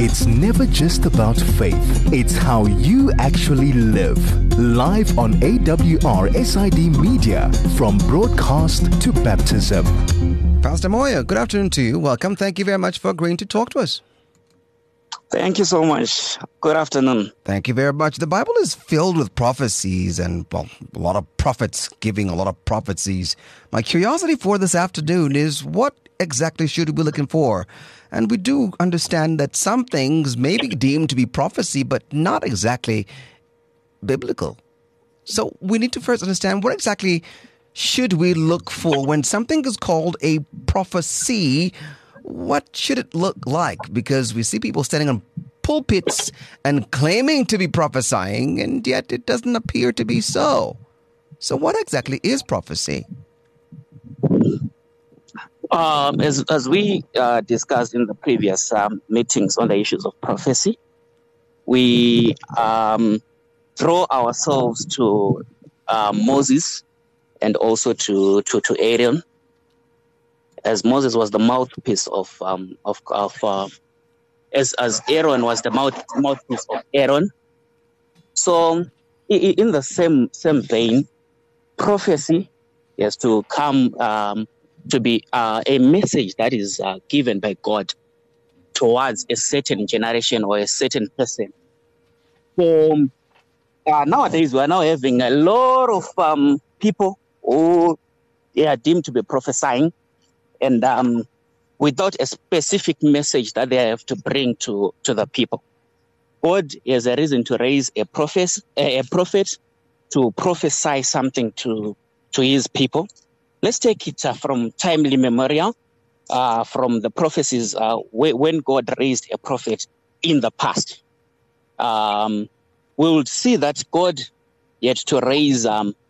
It's never just about faith, it's how you actually live. Live on AWR SID Media, from broadcast to baptism. Pastor Moya, good afternoon to you. Welcome. Thank you very much for agreeing to talk to us. Thank you so much. Good afternoon. Thank you very much. The Bible is filled with prophecies and, well, a lot of prophets giving a lot of prophecies. My curiosity for this afternoon is, what exactly should we be looking for? And we do understand that some things may be deemed to be prophecy, but not exactly biblical. So we need to first understand, what exactly should we look for when something is called a prophecy? What should it look like? Because we see people standing on pulpits and claiming to be prophesying, and yet it doesn't appear to be so. So what exactly is prophecy? As we discussed in the previous meetings on the issues of prophecy, we draw ourselves to Moses and also to Aaron, as Moses was the mouthpiece as Aaron was the mouthpiece of Aaron. So, in the same vein, prophecy is to come to be a message that is given by God towards a certain generation or a certain person. So nowadays, we are now having a lot of people who are deemed to be prophesying, and without a specific message that they have to bring to the people. God has a reason to raise a prophet to prophesy something to his people. Let's take it from time immemorial, from the prophecies when God raised a prophet in the past. We will see that God had to raise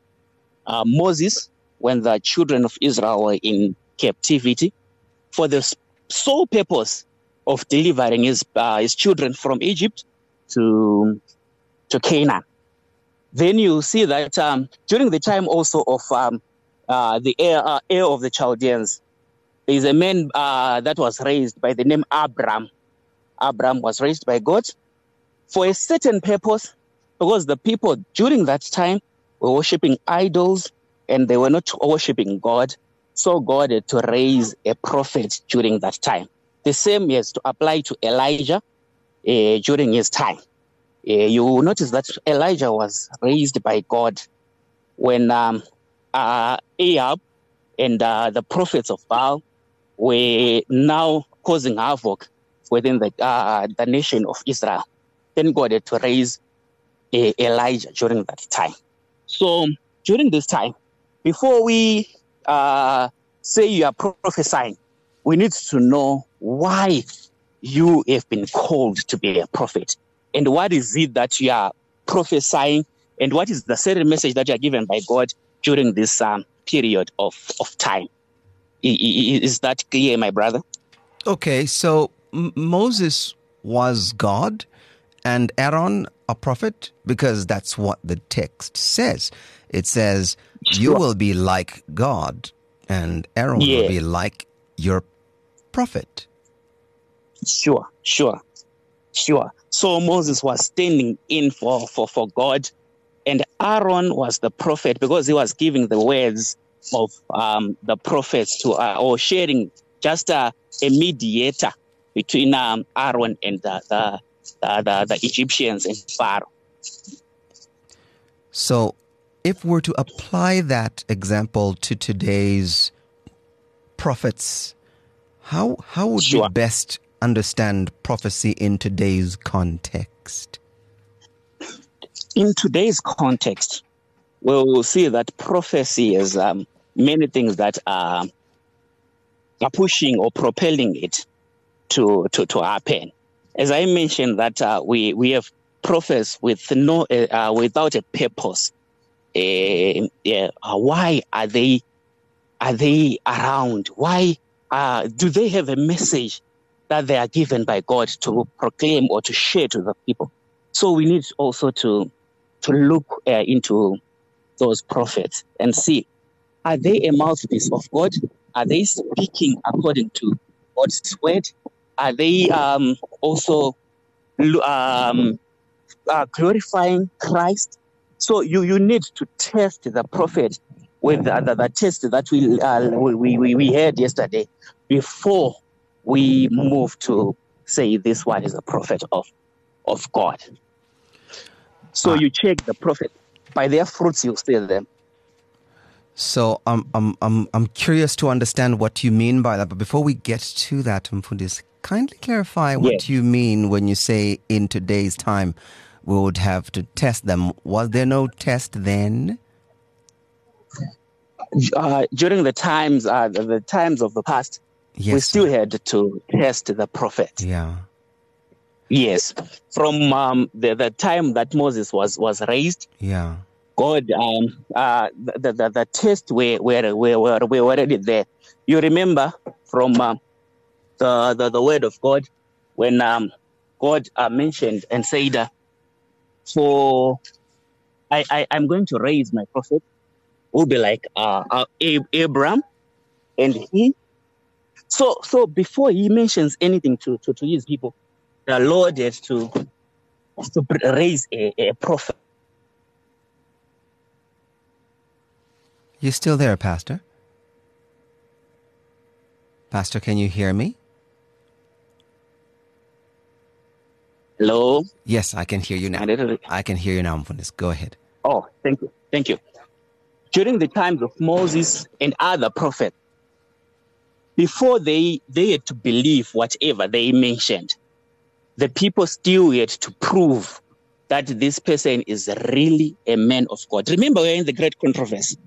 Moses when the children of Israel were in captivity, for the sole purpose of delivering his children from Egypt to Canaan. Then you see that during the time also of the heir of the Chaldeans, there is a man that was raised by the name Abram. Abram was raised by God for a certain purpose, because the people during that time were worshipping idols and they were not worshipping God. So God had to raise a prophet during that time. The same has to apply to Elijah during his time. You will notice that Elijah was raised by God when Ahab and the prophets of Baal were now causing havoc within the nation of Israel. Then God had to raise Elijah during that time. So during this time, before we say you are prophesying, we need to know why you have been called to be a prophet, and what is it that you are prophesying, and what is the certain message that you are given by God during this period of time. Is that clear, my brother? Okay, so Moses was God and Aaron a prophet, because that's what the text says. It says, you will be like God, and Aaron will be like your prophet. Sure. So Moses was standing in for God, and Aaron was the prophet, because he was giving the words of the prophets to, or sharing just a mediator between Aaron and the Egyptians and Pharaoh. So if we're to apply that example to today's prophets, how would we best understand prophecy in today's context? In today's context, we will see that prophecy is many things that are pushing or propelling it to happen. As I mentioned, that we have prophets with without a purpose. Why are they around? Why do they have a message that they are given by God to proclaim or to share to the people? So we need also to look into those prophets and see, are they a mouthpiece of God? Are they speaking according to God's word? Are they also glorifying Christ. So you need to test the prophet with the test that we had yesterday before we move to say this one is a prophet of God. So you check the prophet by their fruits, you see them. So I'm curious to understand what you mean by that. But before we get to that, Mfundisi, kindly clarify what you mean when you say in today's time we would have to test them. Was there no test then? During the times of the past, we still had to test the prophet. Yeah. Yes, from the time that Moses was raised. Yeah. God, the test were already there. You remember from the word of God when God mentioned and said, "For I'm going to raise my prophet, who will be like Abraham," and he. So before he mentions anything to his people, the Lord has to raise a prophet. You still there, Pastor? Pastor, can you hear me? Hello? Yes, I can hear you now. I can hear you now, Mfundisi. Go ahead. Oh, thank you. During the times of Moses and other prophets, before they had to believe whatever they mentioned, the people still had to prove that this person is really a man of God. Remember, we're in the great controversy.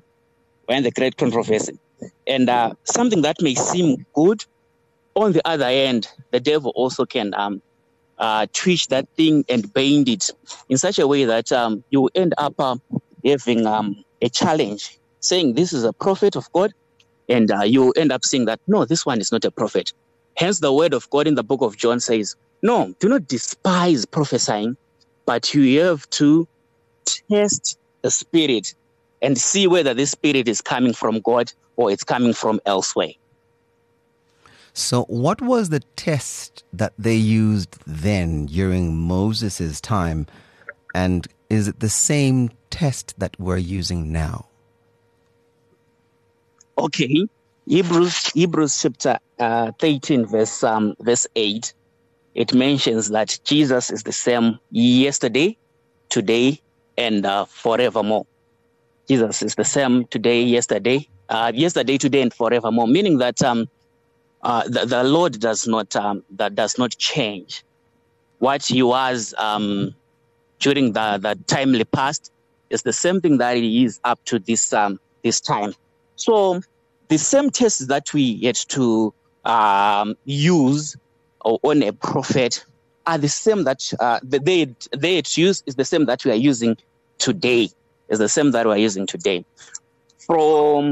And something that may seem good, on the other hand, the devil also can twitch that thing and bend it in such a way that you end up having a challenge, saying this is a prophet of God, and you end up saying that, no, this one is not a prophet. Hence, the word of God in the book of John says, no, do not despise prophesying, but you have to test the spirit and see whether this spirit is coming from God or it's coming from elsewhere. So what was the test that they used then during Moses' time? And is it the same test that we're using now? Okay. Hebrews chapter 13, verse 8, it mentions that Jesus is the same yesterday, today, and forevermore. Jesus is the same today, today, and forevermore. Meaning that the Lord does not change. What He was during the timely past is the same thing that He is up to this time. So the same tests that we had to use on a prophet are the same that they had used is the same that we are using today. Is the same that we are using today. For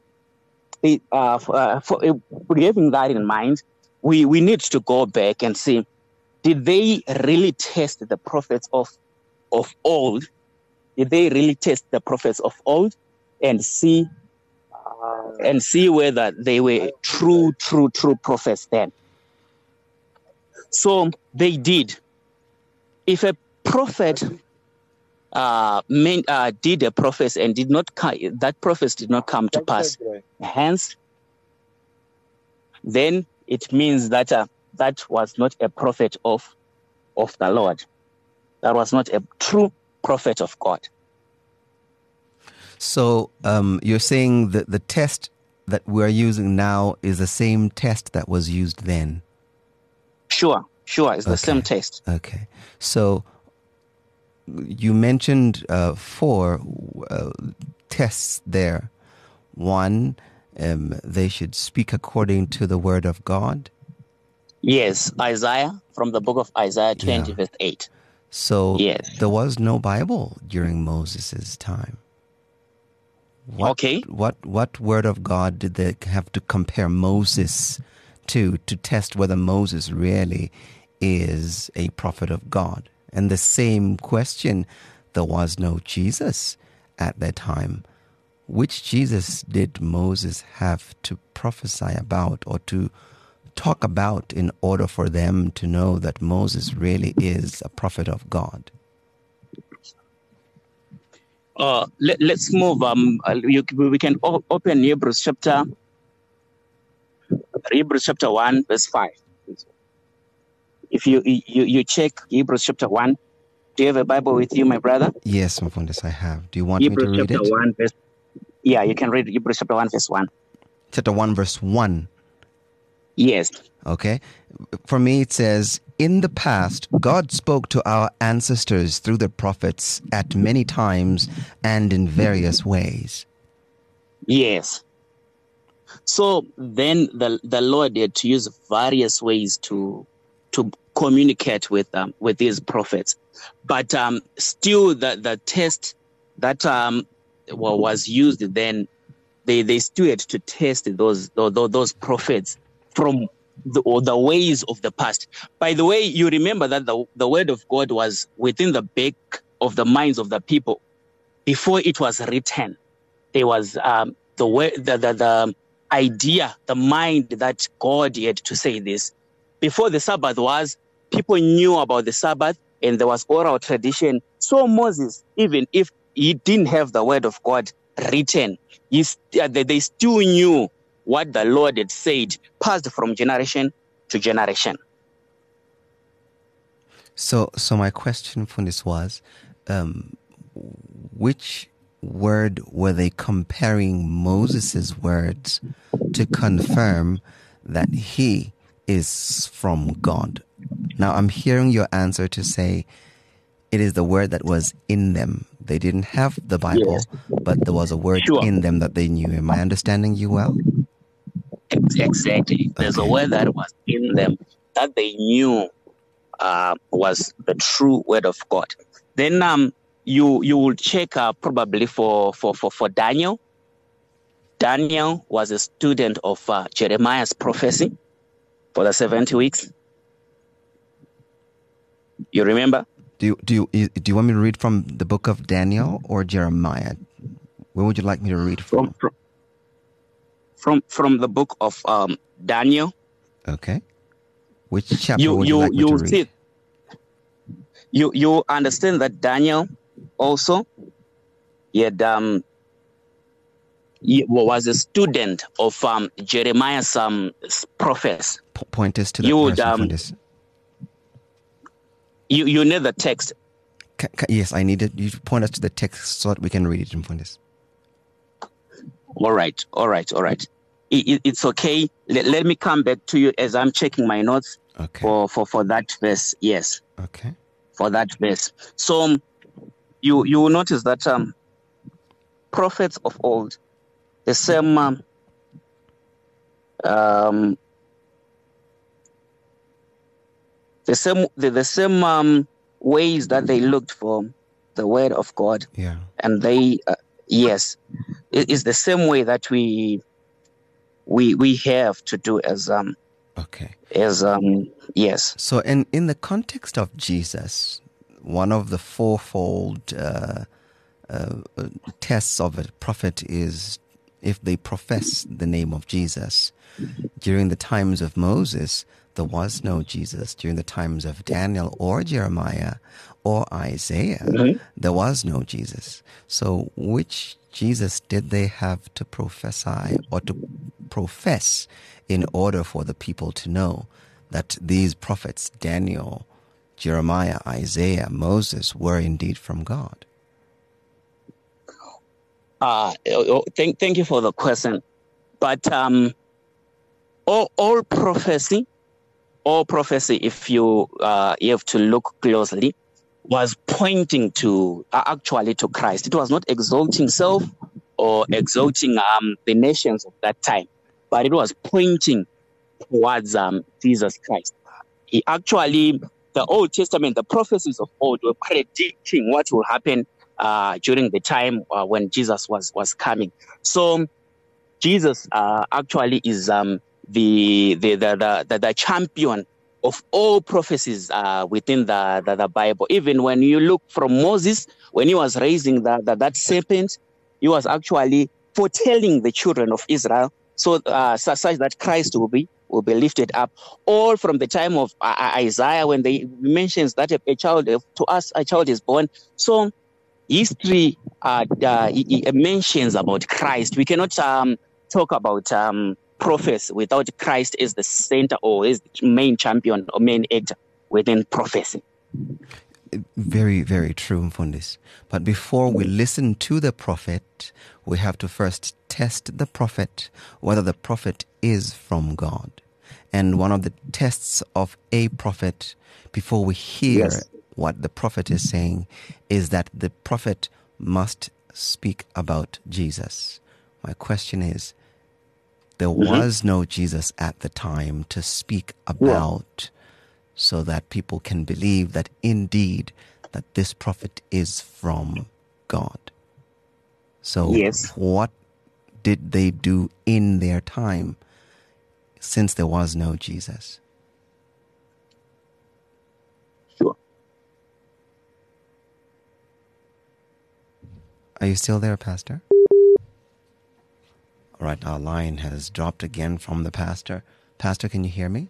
having that in mind, we need to go back and see, did they really test the prophets of old? Did they really test the prophets of old and see whether they were true prophets then? So they did. If a prophet did a prophecy and that prophecy did not come to pass, hence, then it means that that was not a prophet of the Lord. That was not a true prophet of God. So you're saying that the test that we're using now is the same test that was used then? Sure. It's the same test. Okay. So you mentioned 4 tests there. 1, they should speak according to the word of God. Yes, Isaiah, from the book of Isaiah 20, verse 8. So there was no Bible during Moses' time. What word of God did they have to compare Moses to test whether Moses really is a prophet of God? And the same question, there was no Jesus at that time. Which Jesus did Moses have to prophesy about or to talk about in order for them to know that Moses really is a prophet of God? Let's move. We can open Hebrews chapter 1, verse 5. If you check Hebrews chapter 1, do you have a Bible with you, my brother? Yes, Mfundisi, I have. Do you want Hebrews me to read chapter it? 1, verse. Yeah, you can read Hebrews chapter 1, verse 1. Chapter 1, verse 1. Yes. Okay. For me, it says, in the past, God spoke to our ancestors through the prophets at many times and in various ways. Yes. So then the Lord had to use various ways to communicate with these prophets. But still the test that was used then, they still had to test those prophets from the ways of the past. By the way, you remember that the word of God was within the back of the minds of the people before it was written. There was the idea, the mind that God had to say this. Before the Sabbath was, people knew about the Sabbath and there was oral tradition. So Moses, even if he didn't have the word of God written, they still knew what the Lord had said, passed from generation to generation. So my question for this was, which word were they comparing Moses' words to confirm that he is from God? Now I'm hearing your answer to say it is the word that was in them. They didn't have the Bible, Yes. but there was a word in them that they knew. Am I understanding you well? Exactly. There's a word that was in them that they knew was the true word of God. Then you will check probably for Daniel. Daniel was a student of Jeremiah's prophecy for the 70 weeks. You remember? Do you want me to read from the book of Daniel or Jeremiah? Where would you like me to read from? From the book of Daniel. Okay. Which chapter would you like me to read? See, you understand that Daniel also he was a student of Jeremiah's prophets. Point us to the person for this. You need the text. Yes, I need it. You point us to the text so that we can read it in front of us. All right. It's okay. Let me come back to you as I'm checking my notes. Okay. For that verse. Yes. Okay. For that verse. So you will notice that prophets of old, the same ways that they looked for the word of God. Yeah. And they yes, it is the same way that we have to do as yes. So in the context of Jesus, one of the fourfold tests of a prophet is if they profess the name of Jesus. During the times of Moses, there was no Jesus. During the times of Daniel or Jeremiah or Isaiah, there was no Jesus. So which Jesus did they have to prophesy or to profess in order for the people to know that these prophets, Daniel, Jeremiah, Isaiah, Moses, were indeed from God? Thank you for the question. But all prophecy, if you have to look closely, was pointing to actually to Christ. It was not exalting self or exalting the nations of that time, but it was pointing towards Jesus Christ. He actually, the Old Testament, the prophecies of old were predicting what will happen during the time when Jesus was coming. So Jesus actually is the champion of all prophecies within the Bible. Even when you look from Moses, when he was raising that serpent, he was actually foretelling the children of Israel so such that Christ will be lifted up. All from the time of Isaiah, when they mentions that a child is born. So history mentions about Christ. We cannot talk about prophecy without Christ as the center or as the main champion or main actor within prophecy. Very, very true, Mfundis. But before we listen to the prophet, we have to first test the prophet, whether the prophet is from God. And one of the tests of a prophet, before we hear what the prophet is saying, is that the prophet must speak about Jesus. My question is, there was no Jesus at the time to speak about, so that people can believe that indeed that this prophet is from God. So what did they do in their time, since there was no Jesus? Sure. Are you still there, Pastor? All right, our line has dropped again from the pastor. Pastor, can you hear me?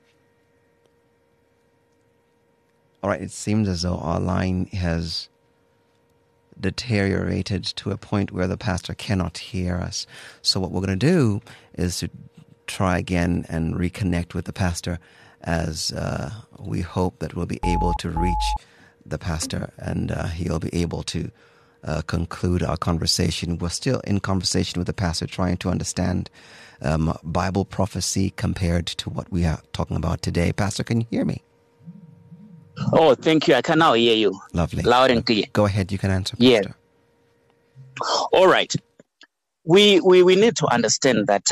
All right, it seems as though our line has deteriorated to a point where the pastor cannot hear us. So what we're going to do is to try again and reconnect with the pastor, as we hope that we'll be able to reach the pastor and he'll be able to conclude our conversation. We're still in conversation with the pastor, trying to understand Bible prophecy compared to what we are talking about today. Pastor, can you hear me? Oh, thank you. I can now hear you. Lovely. Loud and clear. Go ahead. You can answer, Yeah. Pastor. All right. We need to understand that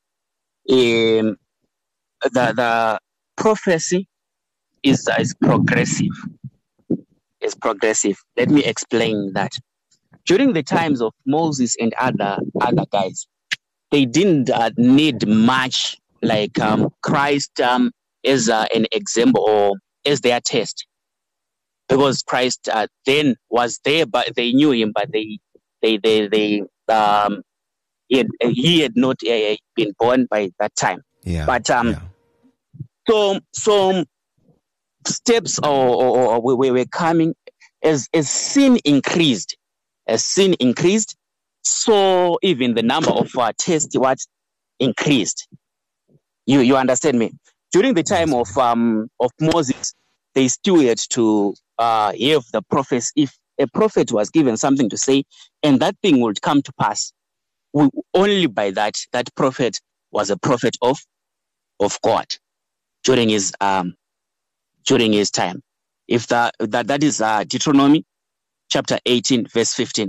the prophecy is progressive. It's progressive. Let me explain that. During the times of Moses and other guys, they didn't need much like Christ as an example or as their test, because Christ then was there, but they knew him, but he had not been born by that time. Yeah. But some steps or we were coming as sin increased. As sin increased, so even the number of tests increased. You understand me? During the time of Moses, they still had to have the prophets. If a prophet was given something to say, and that thing would come to pass, only by that prophet was a prophet of God during his time. If that is Deuteronomy chapter 18, verse 15.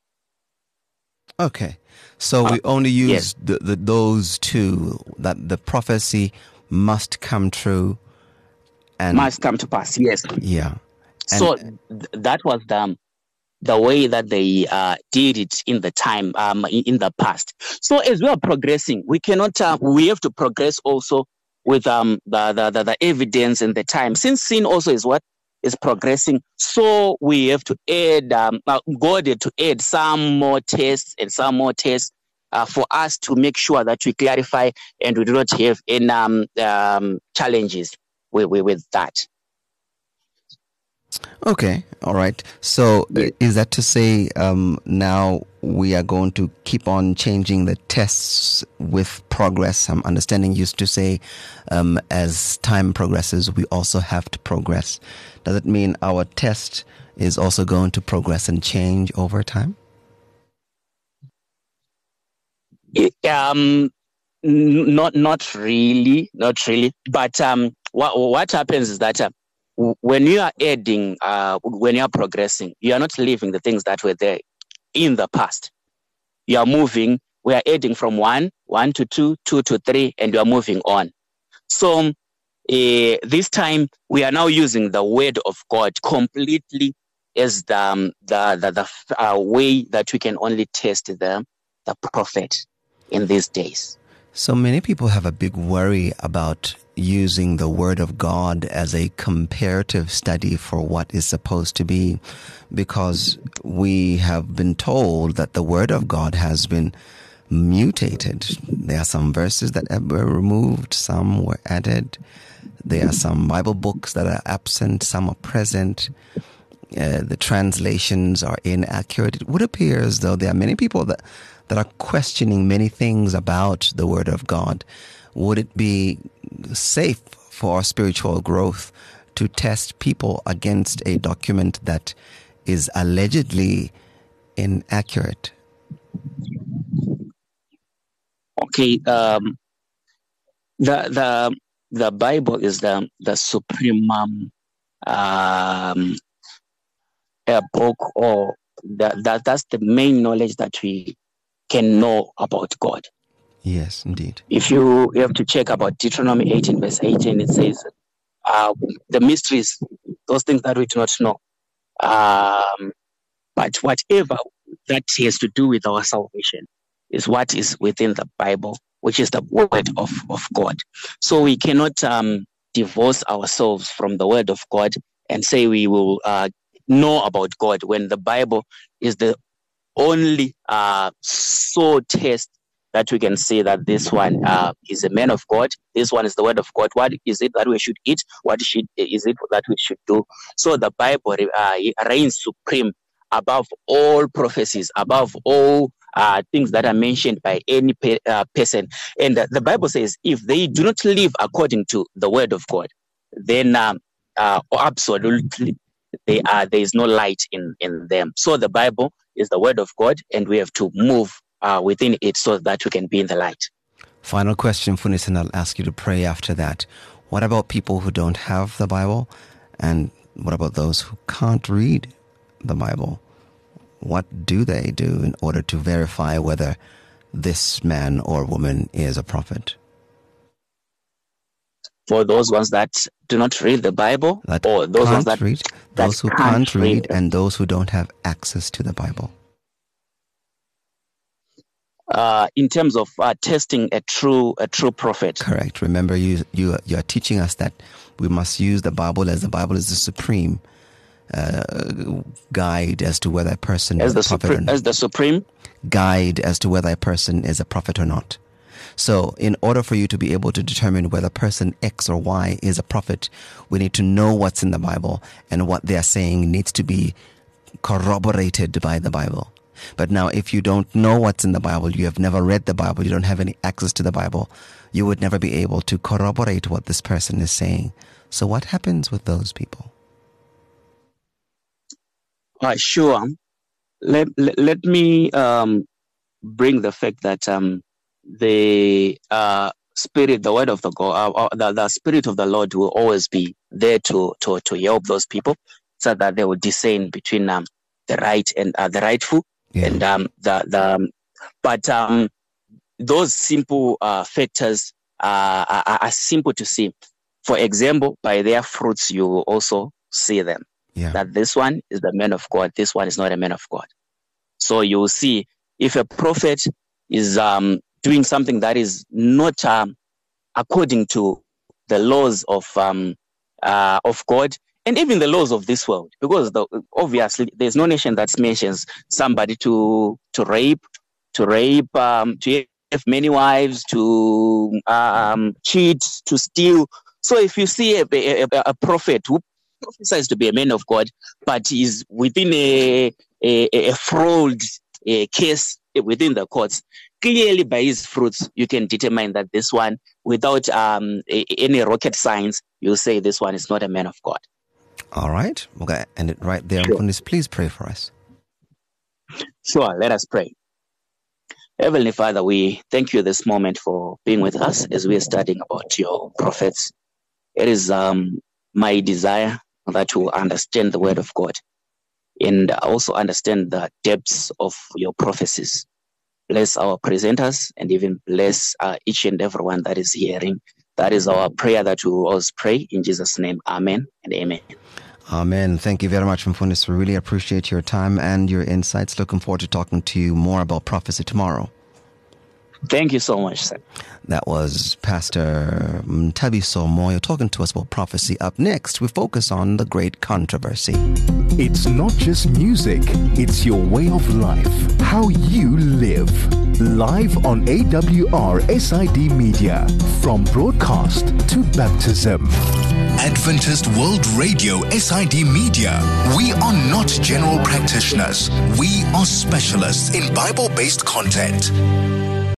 Okay. So we only use those two, that the prophecy must come true and must come to pass. Yes. Yeah. So that was the way that they did it in the time in the past. So as we are progressing, we cannot. We have to progress also with the evidence and the time. Since sin also is what is progressing, so we have to add. God had to add some more tests and some more tests for us to make sure that we clarify and we do not have any challenges with that. Okay, all right. So is that to say now we are going to keep on changing the tests with progress? I'm understanding you to say as time progresses, we also have to progress. Does it mean our test is also going to progress and change over time? Not really. But what happens is that when you are adding, when you are progressing, you are not leaving the things that were there in the past. You are moving. We are adding from 1 to 2, 2 to 3, and you are moving on. So this time we are now using the word of God completely as the way that we can only test the prophet in these days. So many people have a big worry about using the Word of God as a comparative study for what is supposed to be, because we have been told that the Word of God has been mutated. There are some verses that were removed, some were added. There are some Bible books that are absent, some are present. The translations are inaccurate. It would appear as though there are many people that are questioning many things about the Word of God. Would it be safe for our spiritual growth to test people against a document that is allegedly inaccurate? Okay, the Bible is the supreme a book, or that's the main knowledge that we can know about God. Yes, indeed. If you have to check about Deuteronomy 18 verse 18, it says the mysteries, those things that we do not know, but whatever that has to do with our salvation is what is within the Bible, which is the word of God. So we cannot divorce ourselves from the word of God and say we will know about God when the Bible is the only sole test that we can say that this one is a man of God, this one is the word of God. What is it that we should eat? What is it that we should do? So the Bible reigns supreme above all prophecies, above all things that are mentioned by any person. And the Bible says if they do not live according to the word of God, then absolutely there is no light in them. So the Bible is the word of God, and we have to move within it so that we can be in the light. Final question, Funis, and I'll ask you to pray after that. What about people who don't have the Bible? And what about those who can't read the Bible? What do they do in order to verify whether this man or woman is a prophet? For those ones that do not read the Bible, or those ones that read, those who can't read, and those who don't have access to the Bible. In terms of testing a true prophet. Correct. Remember, you are teaching us that we must use the Bible as the Bible is the supreme guide as to whether a person is a prophet or not. As the supreme guide as to whether a person is a prophet or not. So in order for you to be able to determine whether person X or Y is a prophet, we need to know what's in the Bible, and what they are saying needs to be corroborated by the Bible. But now, if you don't know what's in the Bible, you have never read the Bible, you don't have any access to the Bible, you would never be able to corroborate what this person is saying. So what happens with those people? Sure. Let me bring the fact that the Spirit, the word of the God, the Spirit of the Lord will always be there to help those people, so that they will discern between the right and the rightful. Yeah. And but those simple factors are simple to see. For example, by their fruits, you will also see them. Yeah. That this one is the man of God, this one is not a man of God. So you will see if a prophet is doing something that is not according to the laws of God, and even the laws of this world, because obviously there's no nation that mentions somebody to rape, to have many wives, to cheat, to steal. So if you see a prophet who prophesies to be a man of God, but is within a fraud case within the courts, clearly by his fruits you can determine that this one, without any rocket science, you'll say this one is not a man of God. All right. Okay, end it right there. Sure. Please pray for us. Sure. Let us pray. Heavenly Father, we thank you this moment for being with us as we are studying about your prophets. It is my desire that we understand the word of God and also understand the depths of your prophecies. Bless our presenters and even bless each and everyone that is hearing. That is our prayer that we will always pray in Jesus' name. Amen and amen. Amen. Thank you very much, Mfundisi. We really appreciate your time and your insights. Looking forward to talking to you more about prophecy tomorrow. Thank you so much, sir. That was Pastor Mtabiso Moyo talking to us about prophecy. Up next, we focus on the great controversy. It's not just music, it's your way of life, how you live. Live on AWR SID Media, from broadcast to baptism. Adventist World Radio SID Media. We are not general practitioners. We are specialists in Bible-based content.